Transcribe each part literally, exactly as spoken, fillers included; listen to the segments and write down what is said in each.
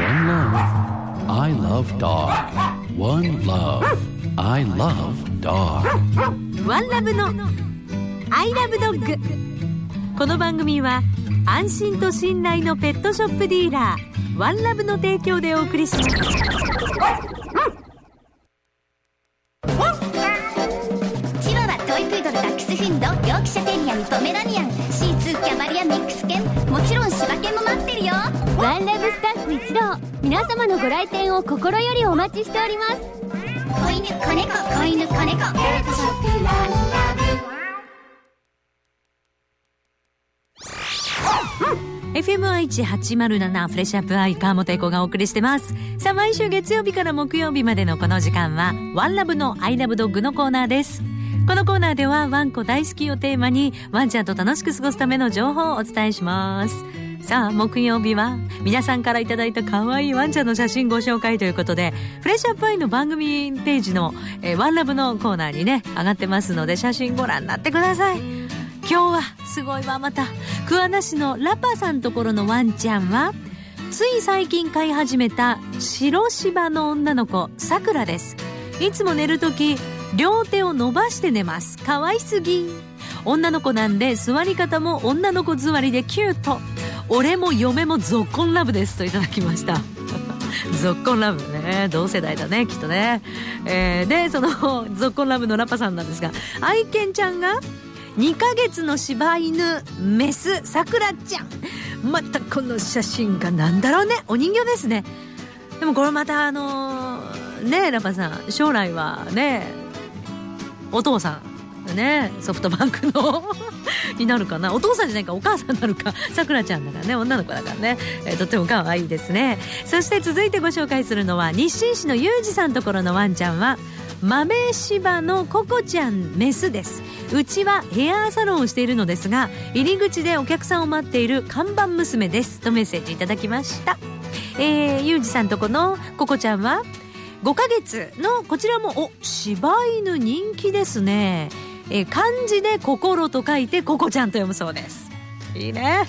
One love, I love dog. One love, I love dog. ワンラブの I love dog。 この番組は安心と信頼のペットショップディーラーワンラブの提供でお送りします。 チワワ、トイプードル、ダックスフンド、ヨークシャテリアにポメラニアン、シーツー、キャバリア、ミックス犬、もちろん柴犬も待ってるよ。 ワンラブスタッフ一同、皆様のご来店を心よりお待ちしております。 子犬、子猫、子犬、子猫、ペットショップワンラブ。エフエムアイワンはちまるなな フレッシュアップアイ川本エコがお送りしてます。さあ、毎週月曜日から木曜日までのこの時間はワンラブの I love dog のコーナーです。このコーナーではワンコ大好きをテーマにワンちゃんと楽しく過ごすための情報をお伝えします。さあ、木曜日は皆さんからいただいた可愛いワンちゃんの写真ご紹介ということで、フレッシュアップアイの番組ページの、えー、ワンラブのコーナーにね上がってますので、写真ご覧になってください。今日はすごいわ。また桑名市のラパさんところのワンちゃんはつい最近飼い始めた白柴の女の子さくらです。いつも寝るとき両手を伸ばして寝ます。かわいすぎ。女の子なんで座り方も女の子座りでキュート。俺も嫁もゾッコンラブですといただきましたゾッコンラブね、同世代だねきっとね、えー、でそのゾッコンラブのラパさんなんですが、愛犬ちゃんがにかげつの柴犬メスさくらちゃん。またこの写真がなんだろうね、お人形ですね。でもこれまたあのー、ねラパさん将来はねお父さんねソフトバンクのになるかな。お父さんじゃないかお母さんになるか。さくらちゃんだからね、女の子だからね、えー、とっても可愛いですね。そして続いてご紹介するのは日清市のゆうじさんところのワンちゃんは豆柴のココちゃんメスです。うちはヘアサロンをしているのですが、入り口でお客さんを待っている看板娘ですとメッセージいただきました。えー、ゆうじさんとこのココちゃんはごかげつのこちらもお柴犬人気ですね。えー、漢字で心と書いてココちゃんと読むそうです。いいね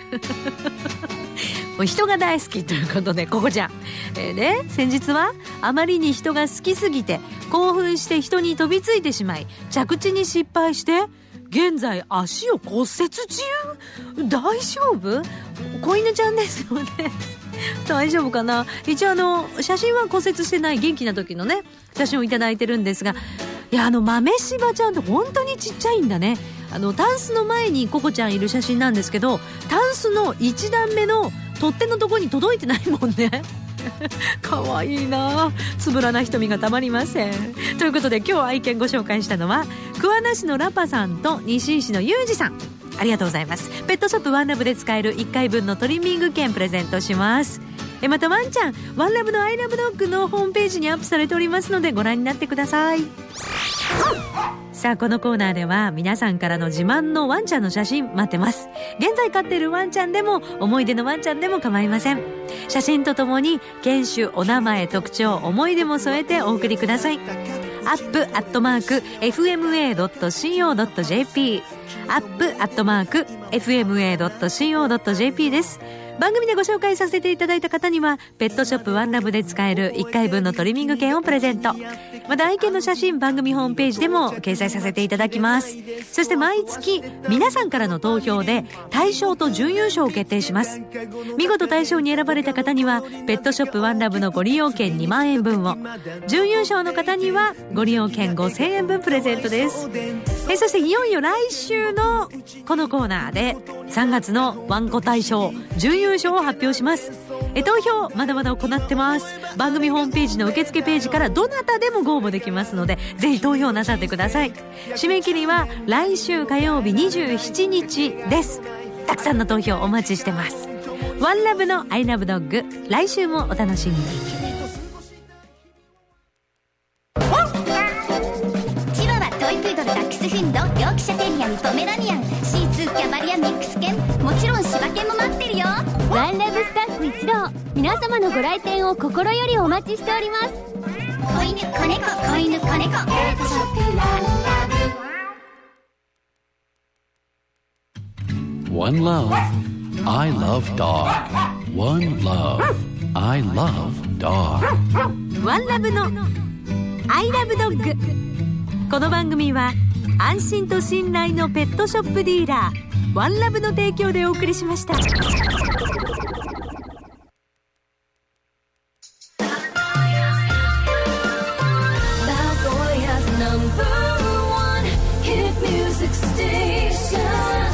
もう人が大好きということでココちゃん、えー、で先日はあまりに人が好きすぎて興奮して人に飛びついてしまい着地に失敗して現在足を骨折中。大丈夫？子犬ちゃんですよね大丈夫かな。一応あの写真は骨折してない元気な時のね写真をいただいてるんですが、いやあの豆柴ちゃんって本当にちっちゃいんだね。あのタンスの前にココちゃんいる写真なんですけど、タンスの一段目の取っ手のところに届いてないもんねかわいいな、つぶらな瞳がたまりません。ということで今日愛犬ご紹介したのは桑名市のラパさんと西井市のゆうじさん、ありがとうございます。ペットショップワンラブで使えるいっかいぶんのトリミング券プレゼントします。えまたワンちゃんワンラブのアイラブドッグのホームページにアップされておりますのでご覧になってください。さあこのコーナーでは皆さんからの自慢のワンちゃんの写真待ってます。現在飼っているワンちゃんでも思い出のワンちゃんでも構いません。写真とともに犬種、お名前、特徴、思い出も添えてお送りください。アップアットマーク エフエムエードットシーオードットジェーピー アップアットマーク エフエムエードットシーオードットジェーピー です。番組でご紹介させていただいた方にはペットショップワンラブで使えるいっかいぶんのトリミング券をプレゼント。また愛犬の写真番組ホームページでも掲載させていただきます。そして毎月皆さんからの投票で大賞と準優勝を決定します。見事大賞に選ばれた方にはペットショップワンラブのご利用券にまんえんぶんを、準優勝の方にはご利用券ごせんえんぶんプレゼントです。えそしていよいよ来週のこのコーナーでさんがつのワンコ大賞準優勝を発表します。え投票まだまだ行ってます。番組ホームページの受付ページからどなたでもご応募できますのでぜひ投票なさってください。締め切りは来週火曜日にじゅうしちにちです。たくさんの投票お待ちしてます。ワンラブのアイラブドッグ、来週もお楽しみに。 チワワ、トイプードル、ダックスフンド、ヨークシャテリアにポメラニアン、シーツー、キャバリア、ミックス犬、もちろん柴犬も待ってるよ。 ワンラブスタッフ一同、皆様のご来店を心よりお待ちしております。 子犬、子猫、子犬、子猫、ペットショップワンラブ。 One love, I love dog. One love. I love dog. ワンラブのアイラブドッグ。この番組は安心と信頼のペットショップディーラーワンラブの提供でお送りしました。 Nagoya's number one hit music station